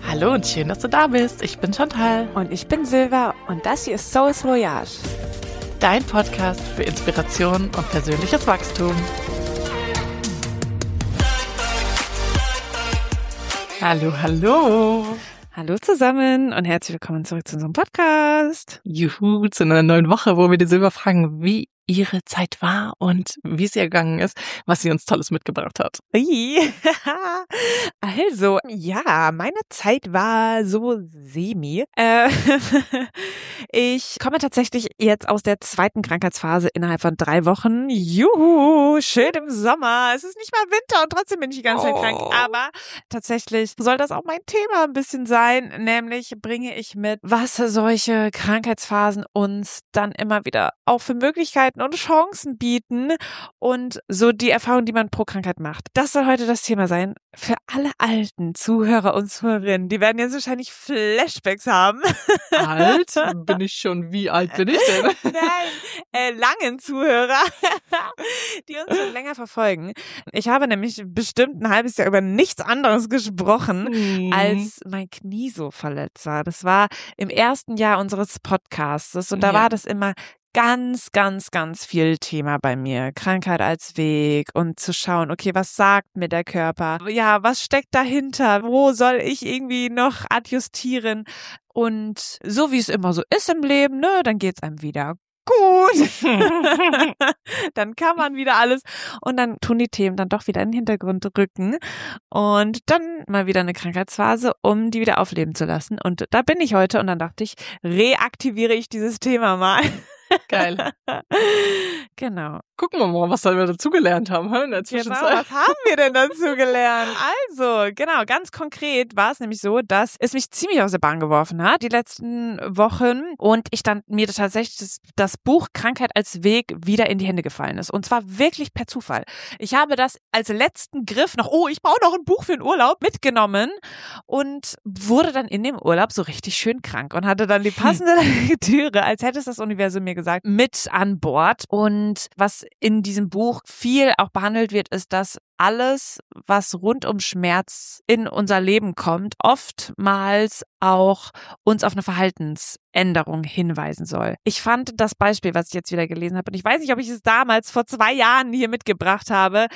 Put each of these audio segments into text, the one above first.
Hallo und schön, dass du da bist. Ich bin Chantal. Und ich bin Silva und das hier ist Souls Voyage. Dein Podcast für Inspiration und persönliches Wachstum. Hallo, hallo. Hallo zusammen und herzlich willkommen zurück zu unserem Podcast. Juhu, zu einer neuen Woche, wo wir die Silva fragen, wie ihre Zeit war und wie es ihr gegangen ist, was sie uns Tolles mitgebracht hat. Also, ja, meine Zeit war so semi. Ich komme tatsächlich jetzt aus der zweiten Krankheitsphase innerhalb von 3 Wochen. Juhu, schön im Sommer. Es ist nicht mal Winter und trotzdem bin ich die ganze Zeit krank. Aber tatsächlich soll das auch mein Thema ein bisschen sein. Nämlich bringe ich mit, was solche Krankheitsphasen uns dann immer wieder auch für Möglichkeiten und Chancen bieten und so die Erfahrung, die man pro Krankheit macht. Das soll heute das Thema sein. Für alle alten Zuhörer und Zuhörerinnen, die werden jetzt wahrscheinlich Flashbacks haben. Alt? Bin ich schon? Wie alt bin ich denn? Nein, langen Zuhörer, die uns schon länger verfolgen. Ich habe nämlich bestimmt ein halbes Jahr über nichts anderes gesprochen, als mein Knie so verletzt war. Das war im ersten Jahr unseres Podcasts und da war das immer ganz viel Thema bei mir. Krankheit als Weg und zu schauen, okay, was sagt mir der Körper? Ja, was steckt dahinter? Wo soll ich irgendwie noch adjustieren? Und so wie es immer so ist im Leben, ne, dann geht's einem wieder gut. Dann kann man wieder alles und dann tun die Themen dann doch wieder in den Hintergrund rücken und dann mal wieder eine Krankheitsphase, um die wieder aufleben zu lassen. Und da bin ich heute und dann dachte ich, reaktiviere ich dieses Thema mal. Geil. Genau. Gucken wir mal, was wir dazugelernt haben in der Zwischenzeit. Genau, was haben wir denn dazu gelernt? Also, genau, ganz konkret war es nämlich so, dass es mich ziemlich aus der Bahn geworfen hat, die letzten Wochen, und ich dann mir tatsächlich das Buch Krankheit als Weg wieder in die Hände gefallen ist. Und zwar wirklich per Zufall. Ich habe das als letzten Griff noch, ich brauche noch ein Buch für den Urlaub, mitgenommen und wurde dann in dem Urlaub so richtig schön krank und hatte dann die passende Lektüre, als hätte es das Universum mir gesagt, mit an Bord. Und was in diesem Buch viel auch behandelt wird, ist, dass alles, was rund um Schmerz in unser Leben kommt, oftmals auch uns auf eine Verhaltensänderung hinweisen soll. Ich fand das Beispiel, was ich jetzt wieder gelesen habe, und ich weiß nicht, ob ich es damals vor 2 Jahren hier mitgebracht habe,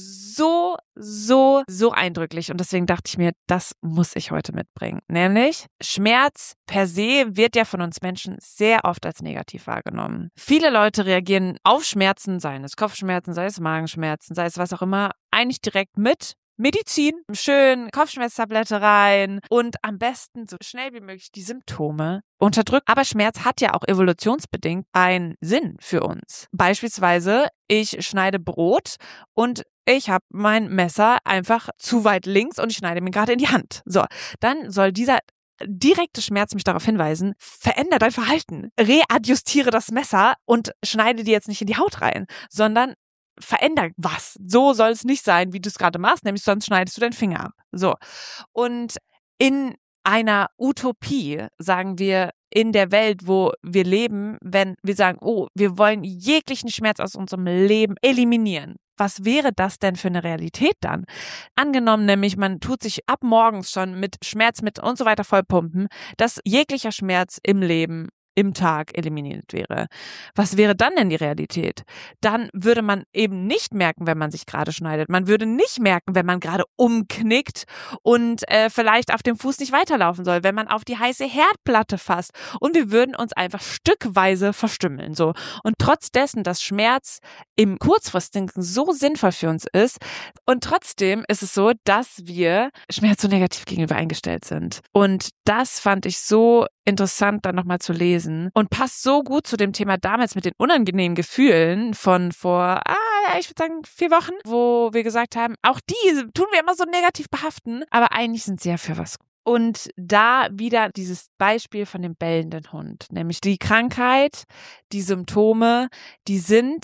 so eindrücklich. Und deswegen dachte ich mir, das muss ich heute mitbringen. Nämlich, Schmerz per se wird ja von uns Menschen sehr oft als negativ wahrgenommen. Viele Leute reagieren auf Schmerzen, seien es Kopfschmerzen, sei es Magenschmerzen, sei es was auch immer, eigentlich direkt mit Medizin, schön Kopfschmerztablette rein und am besten so schnell wie möglich die Symptome unterdrücken. Aber Schmerz hat ja auch evolutionsbedingt einen Sinn für uns. Beispielsweise, ich schneide Brot und ich habe mein Messer einfach zu weit links und ich schneide mir gerade in die Hand. So, dann soll dieser direkte Schmerz mich darauf hinweisen, veränder dein Verhalten, readjustiere das Messer und schneide dir jetzt nicht in die Haut rein, sondern veränder was. So soll es nicht sein, wie du es gerade machst, nämlich sonst schneidest du deinen Finger ab. So. Und in einer Utopie, sagen wir, in der Welt, wo wir leben, wenn wir sagen, wir wollen jeglichen Schmerz aus unserem Leben eliminieren. Was wäre das denn für eine Realität dann? Angenommen nämlich, man tut sich ab morgens schon mit Schmerzmitteln und so weiter vollpumpen, dass jeglicher Schmerz im Leben im Tag eliminiert wäre. Was wäre dann denn die Realität? Dann würde man eben nicht merken, wenn man sich gerade schneidet. Man würde nicht merken, wenn man gerade umknickt und vielleicht auf dem Fuß nicht weiterlaufen soll, wenn man auf die heiße Herdplatte fasst. Und wir würden uns einfach stückweise verstümmeln. So. Und trotz dessen, dass Schmerz im Kurzfristigen so sinnvoll für uns ist, und trotzdem ist es so, dass wir Schmerz so negativ gegenüber eingestellt sind. Und das fand ich so interessant, dann nochmal zu lesen und passt so gut zu dem Thema damals mit den unangenehmen Gefühlen von vor, ich würde sagen 4 Wochen, wo wir gesagt haben, auch die tun wir immer so negativ behaften, aber eigentlich sind sie ja für was. Und da wieder dieses Beispiel von dem bellenden Hund, nämlich die Krankheit, die Symptome, die sind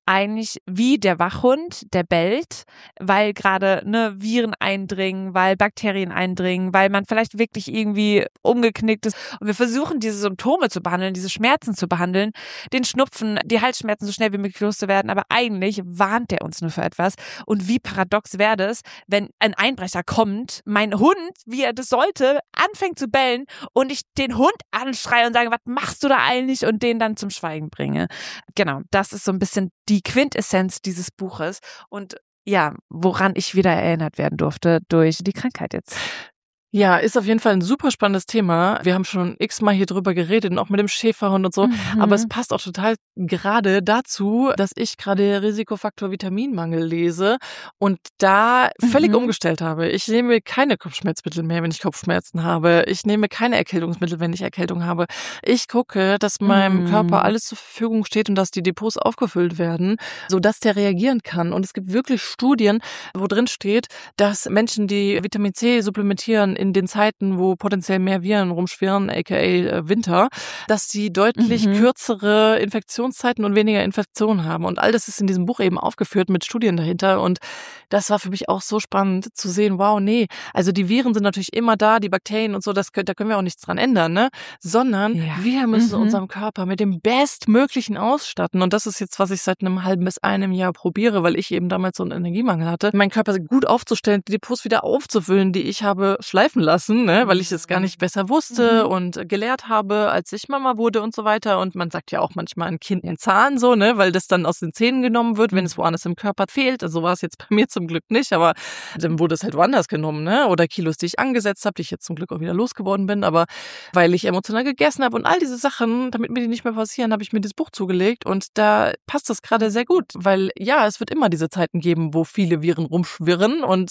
eigentlich wie der Wachhund, der bellt, weil gerade Viren eindringen, weil Bakterien eindringen, weil man vielleicht wirklich irgendwie umgeknickt ist. Und wir versuchen, diese Symptome zu behandeln, diese Schmerzen zu behandeln, den Schnupfen, die Halsschmerzen so schnell wie möglich loszuwerden. Aber eigentlich warnt der uns nur für etwas. Und wie paradox wäre das, wenn ein Einbrecher kommt, mein Hund, wie er das sollte, anfängt zu bellen und ich den Hund anschreie und sage, was machst du da eigentlich? Und den dann zum Schweigen bringe. Genau, das ist so ein bisschen die Quintessenz dieses Buches und ja, woran ich wieder erinnert werden durfte durch die Krankheit jetzt. Ja, ist auf jeden Fall ein super spannendes Thema. Wir haben schon x-mal hier drüber geredet und auch mit dem Schäferhund und so. Aber es passt auch total gerade dazu, dass ich gerade Risikofaktor Vitaminmangel lese und da völlig umgestellt habe. Ich nehme keine Kopfschmerzmittel mehr, wenn ich Kopfschmerzen habe. Ich nehme keine Erkältungsmittel, wenn ich Erkältung habe. Ich gucke, dass meinem Körper alles zur Verfügung steht und dass die Depots aufgefüllt werden, sodass der reagieren kann. Und es gibt wirklich Studien, wo drin steht, dass Menschen, die Vitamin C supplementieren, in den Zeiten, wo potenziell mehr Viren rumschwirren, aka Winter, dass sie deutlich kürzere Infektionszeiten und weniger Infektionen haben. Und all das ist in diesem Buch eben aufgeführt mit Studien dahinter. Und das war für mich auch so spannend zu sehen, wow, nee, also die Viren sind natürlich immer da, die Bakterien und so, da können wir auch nichts dran ändern, ne? Sondern wir müssen unseren Körper mit dem Bestmöglichen ausstatten. Und das ist jetzt, was ich seit einem halben bis einem Jahr probiere, weil ich eben damals so einen Energiemangel hatte, meinen Körper gut aufzustellen, die Depots wieder aufzufüllen, die ich habe schleifen lassen, ne, weil ich es gar nicht besser wusste und gelehrt habe, als ich Mama wurde und so weiter. Und man sagt ja auch manchmal ein Kind einen Zahn so, ne, weil das dann aus den Zähnen genommen wird, wenn es woanders im Körper fehlt. Also war es jetzt bei mir zum Glück nicht, aber dann wurde es halt woanders genommen, ne, oder Kilos, die ich angesetzt habe, die ich jetzt zum Glück auch wieder losgeworden bin, aber weil ich emotional gegessen habe und all diese Sachen, damit mir die nicht mehr passieren, habe ich mir das Buch zugelegt und da passt das gerade sehr gut, weil ja, es wird immer diese Zeiten geben, wo viele Viren rumschwirren und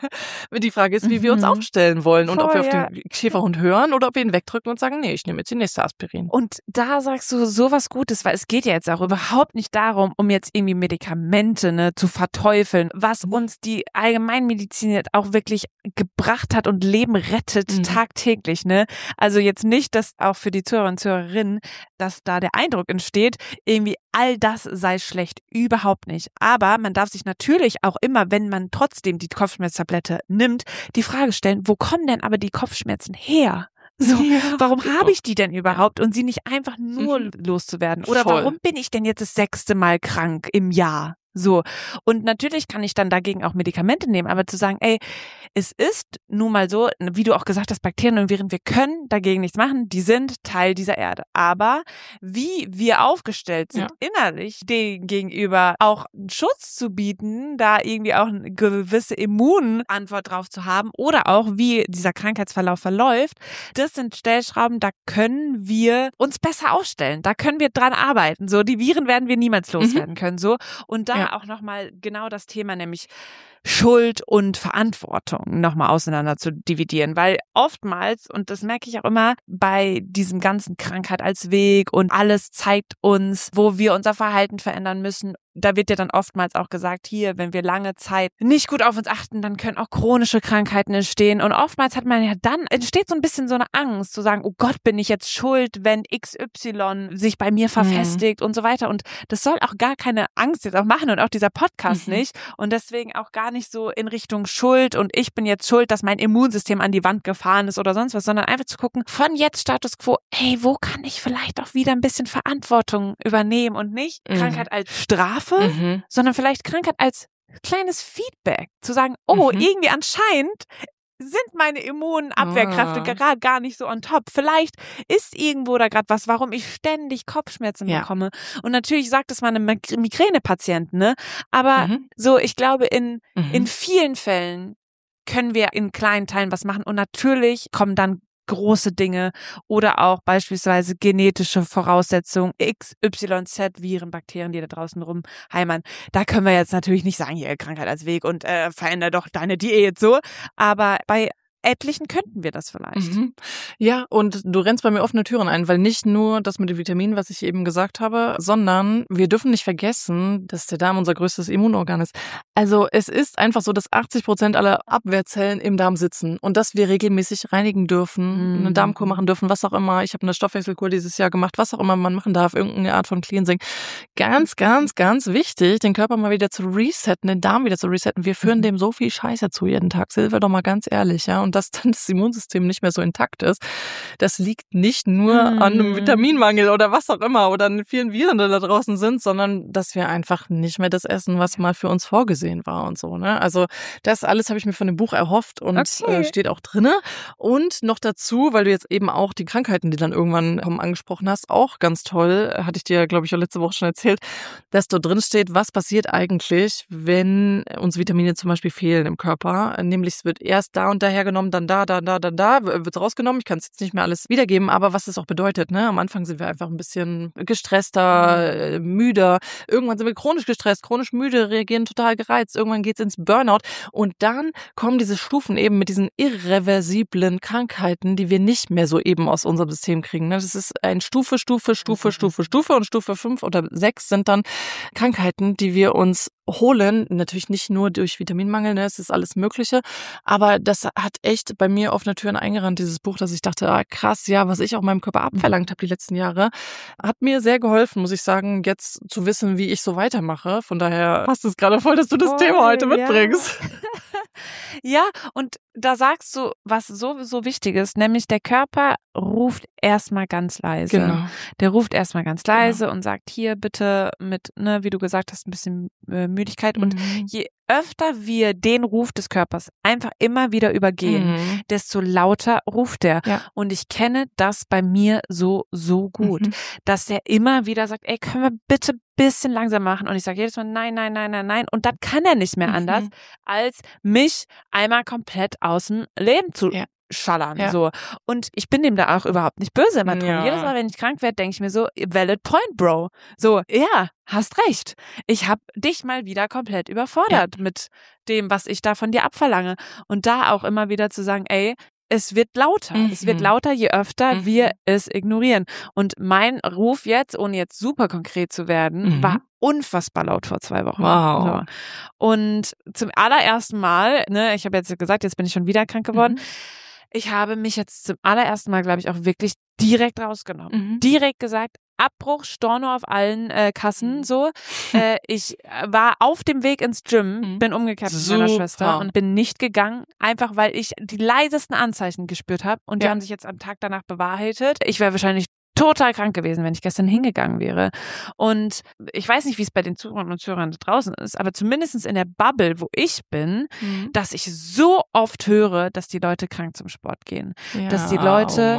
die Frage ist, wie wir uns aufstellen wollen und ob wir auf den Schäferhund hören oder ob wir ihn wegdrücken und sagen, nee, ich nehme jetzt die nächste Aspirin. Und da sagst du sowas Gutes, weil es geht ja jetzt auch überhaupt nicht darum, um jetzt irgendwie Medikamente zu verteufeln, was uns die Allgemeinmedizin jetzt auch wirklich gebracht hat und Leben rettet tagtäglich, ne? Also jetzt nicht, dass auch für die Zuhörer und Zuhörerinnen, dass da der Eindruck entsteht, irgendwie all das sei schlecht, überhaupt nicht. Aber man darf sich natürlich auch immer, wenn man trotzdem die Kopfschmerztablette nimmt, die Frage stellen, wo kommen denn aber die Kopfschmerzen her? So, warum habe ich die denn überhaupt und sie nicht einfach nur loszuwerden? Oder warum bin ich denn jetzt das 6. Mal krank im Jahr? So. Und natürlich kann ich dann dagegen auch Medikamente nehmen, aber zu sagen, ey, es ist nun mal so, wie du auch gesagt hast, Bakterien und Viren, wir können dagegen nichts machen, die sind Teil dieser Erde. Aber wie wir aufgestellt sind, innerlich denen gegenüber auch einen Schutz zu bieten, da irgendwie auch eine gewisse Immunantwort drauf zu haben oder auch wie dieser Krankheitsverlauf verläuft, das sind Stellschrauben, da können wir uns besser aufstellen, da können wir dran arbeiten. So, die Viren werden wir niemals loswerden können. So. Und da auch nochmal genau das Thema, nämlich Schuld und Verantwortung nochmal auseinander zu dividieren, weil oftmals, und das merke ich auch immer bei diesem ganzen Krankheit als Weg und alles zeigt uns, wo wir unser Verhalten verändern müssen. Da wird ja dann oftmals auch gesagt, hier, wenn wir lange Zeit nicht gut auf uns achten, dann können auch chronische Krankheiten entstehen. Und oftmals hat man ja dann, entsteht so ein bisschen so eine Angst, zu sagen, oh Gott, bin ich jetzt schuld, wenn XY sich bei mir verfestigt und so weiter. Und das soll auch gar keine Angst jetzt auch machen und auch dieser Podcast nicht. Und deswegen auch gar nicht so in Richtung Schuld und ich bin jetzt schuld, dass mein Immunsystem an die Wand gefahren ist oder sonst was, sondern einfach zu gucken, von jetzt Status Quo, hey, wo kann ich vielleicht auch wieder ein bisschen Verantwortung übernehmen und nicht Krankheit als Strafe, sondern vielleicht Krankheit als kleines Feedback, zu sagen, oh, irgendwie anscheinend sind meine Immunabwehrkräfte gerade gar nicht so on top. Vielleicht ist irgendwo da gerade was, warum ich ständig Kopfschmerzen bekomme. Und natürlich sagt es mal eine Migränepatientin, ne? Aber so, ich glaube, in vielen Fällen können wir in kleinen Teilen was machen. Und natürlich kommen dann große Dinge oder auch beispielsweise genetische Voraussetzungen, XYZ, Viren, Bakterien, die da draußen rumheimern. Da können wir jetzt natürlich nicht sagen, hier, Krankheit als Weg und veränder doch deine Diät so. Aber bei etlichen könnten wir das vielleicht. Ja, und du rennst bei mir offene Türen ein, weil nicht nur das mit den Vitaminen, was ich eben gesagt habe, sondern wir dürfen nicht vergessen, dass der Darm unser größtes Immunorgan ist. Also es ist einfach so, dass 80% aller Abwehrzellen im Darm sitzen und dass wir regelmäßig reinigen dürfen, eine Darmkur machen dürfen, was auch immer. Ich habe eine Stoffwechselkur dieses Jahr gemacht, was auch immer man machen darf, irgendeine Art von Cleansing. Ganz, ganz, ganz wichtig, den Körper mal wieder zu resetten, den Darm wieder zu resetten. Wir führen dem so viel Scheiße zu jeden Tag. Silvia, doch mal ganz ehrlich, ja. Und dass dann das Immunsystem nicht mehr so intakt ist, das liegt nicht nur an einem Vitaminmangel oder was auch immer oder an vielen Viren, die da draußen sind, sondern dass wir einfach nicht mehr das essen, was mal für uns vorgesehen war und so, ne? Also das alles habe ich mir von dem Buch erhofft und steht auch drinne. Und noch dazu, weil du jetzt eben auch die Krankheiten, die dann irgendwann kommen, angesprochen hast, auch ganz toll, hatte ich dir, glaube ich, auch letzte Woche schon erzählt, dass dort drin steht, was passiert eigentlich, wenn uns Vitamine zum Beispiel fehlen im Körper. Nämlich es wird erst da und da hergenommen, dann da, wird es rausgenommen. Ich kann es jetzt nicht mehr alles wiedergeben, aber was das auch bedeutet, ne? Am Anfang sind wir einfach ein bisschen gestresster, müder. Irgendwann sind wir chronisch gestresst, chronisch müde, reagieren total gereizt. Irgendwann geht's ins Burnout. Und dann kommen diese Stufen eben mit diesen irreversiblen Krankheiten, die wir nicht mehr so eben aus unserem System kriegen. Das ist ein Stufe und Stufe 5 oder 6 sind dann Krankheiten, die wir uns holen, natürlich nicht nur durch Vitaminmangel, ne, es ist alles Mögliche, aber das hat echt bei mir offene Türen eingerannt, dieses Buch, dass ich dachte, krass, ja, was ich auch meinem Körper abverlangt habe die letzten Jahre, hat mir sehr geholfen, muss ich sagen, jetzt zu wissen, wie ich so weitermache. Von daher passt es gerade voll, dass du das Thema heute mitbringst. Ja, und da sagst du was sowieso Wichtiges, nämlich der Körper ruft erstmal ganz leise. Genau. Der ruft erstmal ganz leise und sagt, hier bitte mit, ne, wie du gesagt hast, ein bisschen Müdigkeit. Und je öfter wir den Ruf des Körpers einfach immer wieder übergehen, desto lauter ruft er. Ja. Und ich kenne das bei mir so gut, dass der immer wieder sagt, ey, können wir bitte ein bisschen langsam machen? Und ich sage jedes Mal, nein. Und dann kann er nicht mehr anders, als mich einmal komplett aus dem Leben zu schallern. Ja. So. Und ich bin dem da auch überhaupt nicht böse immer drum. Ja. Jedes Mal, wenn ich krank werde, denke ich mir so, valid point, Bro. So, ja, hast recht. Ich habe dich mal wieder komplett überfordert mit dem, was ich da von dir abverlange. Und da auch immer wieder zu sagen, ey, es wird lauter. Es wird lauter, je öfter wir es ignorieren. Und mein Ruf jetzt, ohne jetzt super konkret zu werden, war unfassbar laut vor 2 Wochen. Wow. So. Und zum allerersten Mal, ne, ich habe jetzt gesagt, jetzt bin ich schon wieder krank geworden. Ich habe mich jetzt zum allerersten Mal, glaube ich, auch wirklich direkt rausgenommen. Direkt gesagt, Abbruch, Storno auf allen Kassen, so. Ich war auf dem Weg ins Gym, bin umgekehrt mit meiner Schwester und bin nicht gegangen, einfach weil ich die leisesten Anzeichen gespürt habe und die haben sich jetzt am Tag danach bewahrheitet. Ich wäre wahrscheinlich total krank gewesen, wenn ich gestern hingegangen wäre. Und ich weiß nicht, wie es bei den Zuhörern und Zuhörern da draußen ist, aber zumindest in der Bubble, wo ich bin, dass ich so oft höre, dass die Leute krank zum Sport gehen. Ja, dass die Leute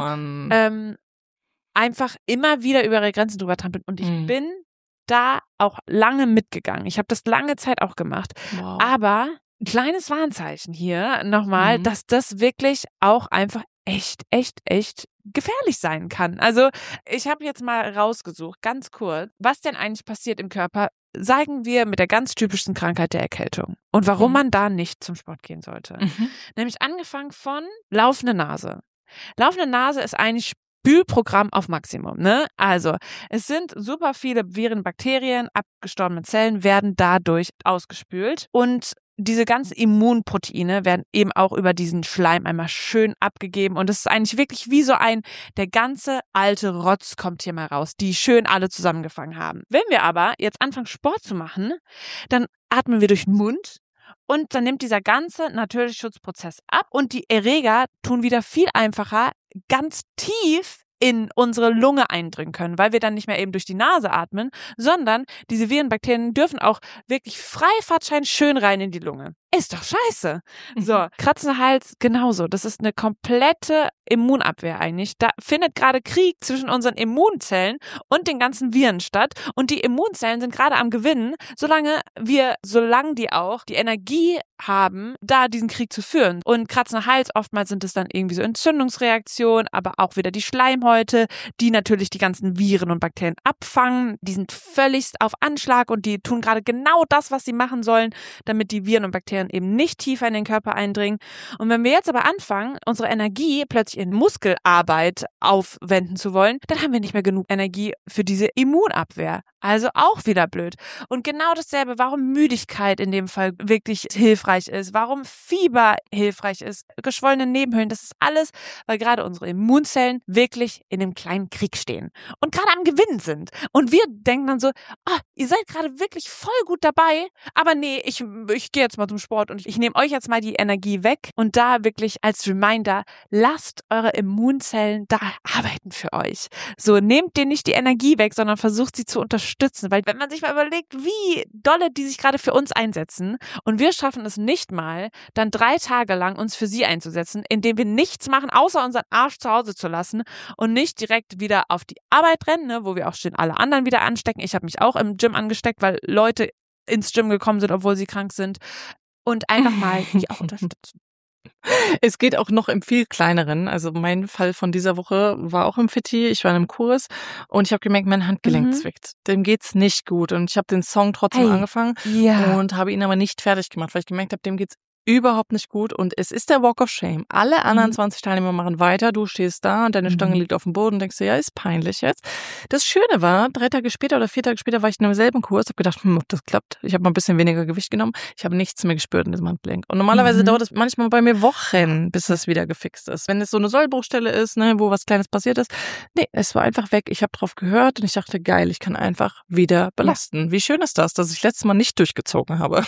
einfach immer wieder über ihre Grenzen drüber trampeln. Und ich bin da auch lange mitgegangen. Ich habe das lange Zeit auch gemacht. Wow. Aber ein kleines Warnzeichen hier nochmal, dass das wirklich auch einfach echt gefährlich sein kann. Also ich habe jetzt mal rausgesucht, ganz kurz, was denn eigentlich passiert im Körper, sagen wir mit der ganz typischsten Krankheit der Erkältung und warum man da nicht zum Sport gehen sollte. Nämlich angefangen von laufende Nase. Laufende Nase ist eigentlich Spülprogramm auf Maximum, ne? Also, es sind super viele Viren, Bakterien, abgestorbene Zellen werden dadurch ausgespült und diese ganzen Immunproteine werden eben auch über diesen Schleim einmal schön abgegeben und es ist eigentlich wirklich wie so der ganze alte Rotz kommt hier mal raus, die schön alle zusammengefangen haben. Wenn wir aber jetzt anfangen Sport zu machen, dann atmen wir durch den Mund und dann nimmt dieser ganze natürliche Schutzprozess ab und die Erreger tun wieder viel einfacher ganz tief in unsere Lunge eindringen können, weil wir dann nicht mehr eben durch die Nase atmen, sondern diese Viren, Bakterien dürfen auch wirklich frei Fahrtschein schön rein in die Lunge. Ist doch scheiße. So, kratzender Hals, genauso. Das ist eine komplette Immunabwehr eigentlich. Da findet gerade Krieg zwischen unseren Immunzellen und den ganzen Viren statt. Und die Immunzellen sind gerade am Gewinnen, solange die auch die Energie haben, da diesen Krieg zu führen. Und kratzender Hals, oftmals sind es dann irgendwie so Entzündungsreaktionen, aber auch wieder die Schleimhäute, die natürlich die ganzen Viren und Bakterien abfangen. Die sind völligst auf Anschlag und die tun gerade genau das, was sie machen sollen, damit die Viren und Bakterien Bakterien eben nicht tiefer in den Körper eindringen. Und wenn wir jetzt aber anfangen, unsere Energie plötzlich in Muskelarbeit aufwenden zu wollen, dann haben wir nicht mehr genug Energie für diese Immunabwehr. Also auch wieder blöd. Und genau dasselbe, warum Müdigkeit in dem Fall wirklich hilfreich ist, warum Fieber hilfreich ist, geschwollene Nebenhöhlen, das ist alles, weil gerade unsere Immunzellen wirklich in einem kleinen Krieg stehen und gerade am Gewinnen sind. Und wir denken dann so, ihr seid gerade wirklich voll gut dabei, aber nee, ich gehe jetzt mal zum Sport und ich nehme euch jetzt mal die Energie weg. Und da wirklich als Reminder, lasst eure Immunzellen da arbeiten für euch. So, nehmt denen nicht die Energie weg, sondern versucht sie zu unterstützen. Weil wenn man sich mal überlegt, wie dolle die sich gerade für uns einsetzen und wir schaffen es nicht mal, dann 3 Tage lang uns für sie einzusetzen, indem wir nichts machen, außer unseren Arsch zu Hause zu lassen und nicht direkt wieder auf die Arbeit rennen, ne, wo wir auch schön alle anderen wieder anstecken. Ich habe mich auch im Gym angesteckt, weil Leute ins Gym gekommen sind, obwohl sie krank sind. Und einfach mal die auch unterstützen. Es geht auch noch im viel kleineren. Also mein Fall von dieser Woche war auch im Fitti. Ich war in einem Kurs und ich habe gemerkt, mein Handgelenk zwickt. Dem geht's nicht gut. Und ich habe den Song trotzdem angefangen und habe ihn aber nicht fertig gemacht, weil ich gemerkt habe, dem geht's überhaupt nicht gut. Und es ist der Walk of Shame. Alle anderen 20 Teilnehmer machen weiter. Du stehst da und deine Stange liegt auf dem Boden und denkst dir, ja, ist peinlich jetzt. Das Schöne war, 3 Tage später oder 4 Tage später war ich in demselben Kurs, habe gedacht, ob das klappt. Ich habe mal ein bisschen weniger Gewicht genommen. Ich habe nichts mehr gespürt in diesem Handgelenk. Und normalerweise dauert es manchmal bei mir Wochen, bis das wieder gefixt ist. Wenn es so eine Sollbruchstelle ist, ne, wo was Kleines passiert ist. Nee, es war einfach weg. Ich habe drauf gehört und ich dachte, geil, ich kann einfach wieder belasten. Wie schön ist das, dass ich letztes Mal nicht durchgezogen habe.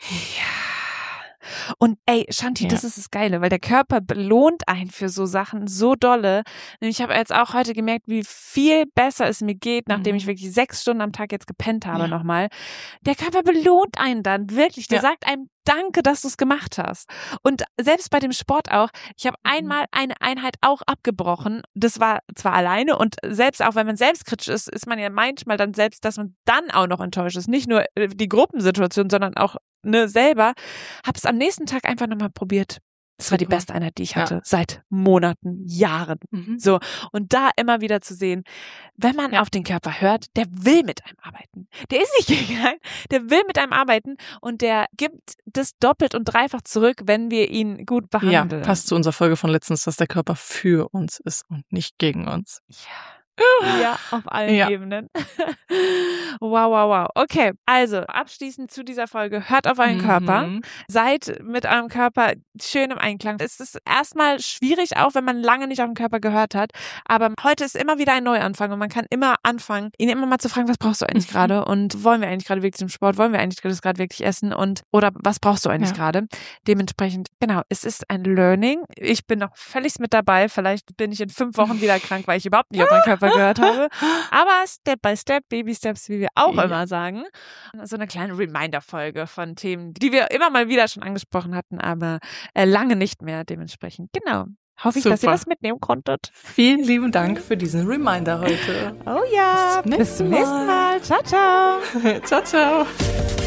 Und ey, Shanti, das ist das Geile, weil der Körper belohnt einen für so Sachen so dolle. Ich habe jetzt auch heute gemerkt, wie viel besser es mir geht, nachdem ich wirklich 6 Stunden am Tag jetzt gepennt habe nochmal. Der Körper belohnt einen dann wirklich. Der sagt einem, danke, dass du es gemacht hast. Und selbst bei dem Sport auch, ich habe einmal eine Einheit auch abgebrochen. Das war zwar alleine und selbst auch, wenn man selbstkritisch ist, ist man ja manchmal dann selbst, dass man dann auch noch enttäuscht ist. Nicht nur die Gruppensituation, sondern auch selber. Habe es am nächsten Tag einfach nochmal probiert. Das war die beste Einheit, die ich hatte, seit Monaten, Jahren. So. Und da immer wieder zu sehen, wenn man auf den Körper hört, der will mit einem arbeiten. Der ist nicht gegen einen, der will mit einem arbeiten und der gibt das doppelt und dreifach zurück, wenn wir ihn gut behandeln. Ja, passt zu unserer Folge von letztens, dass der Körper für uns ist und nicht gegen uns. Ja, auf allen Ebenen. Wow. Okay, also abschließend zu dieser Folge, hört auf euren Körper, seid mit eurem Körper schön im Einklang. Es ist erstmal schwierig, auch wenn man lange nicht auf den Körper gehört hat, aber heute ist immer wieder ein Neuanfang und man kann immer anfangen, ihn immer mal zu fragen, was brauchst du eigentlich gerade und wollen wir eigentlich gerade wirklich zum Sport, wollen wir eigentlich gerade wirklich essen und oder was brauchst du eigentlich gerade? Dementsprechend, genau, es ist ein Learning. Ich bin noch völlig mit dabei, vielleicht bin ich in 5 Wochen wieder krank, weil ich überhaupt nicht auf meinen Körper gehört habe. Aber Step by Step, Baby Steps, wie wir auch immer sagen. So eine kleine Reminder-Folge von Themen, die wir immer mal wieder schon angesprochen hatten, aber lange nicht mehr dementsprechend. Genau. Hoffe ich, dass ihr was mitnehmen konntet. Vielen lieben Dank für diesen Reminder heute. Oh ja. Bis zum nächsten Mal. Ciao, ciao. Ciao, ciao.